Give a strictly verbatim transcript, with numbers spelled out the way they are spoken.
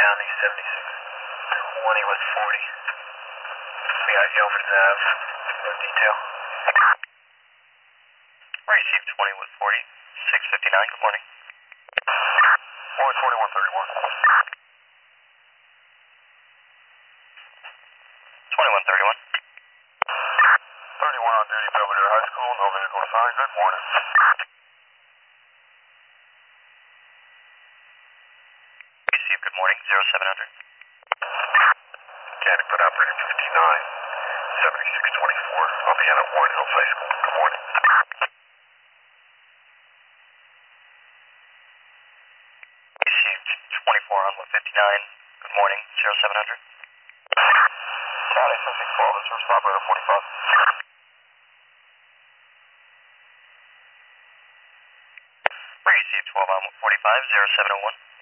County, seventy-six twenty with forty. We got Guilford Ave, no detail. Received twenty with forty, six fifty-nine, good morning. Morning, twenty-one thirty-one. twenty-one thirty-one. thirty-one on duty, Belvedere High School, no vehicle assigned, good morning. Received, good morning, zero seven hundred. Mechanic put operator fifty-nine, seventy-six twenty-four. I'll be in at Warren Hills High School. Good morning. Received twenty-four on with fifty-nine. Good morning, zero seven hundred. County seventy-six twelve, this is operator forty-five. Received twelve on with forty-five, zero seven oh one.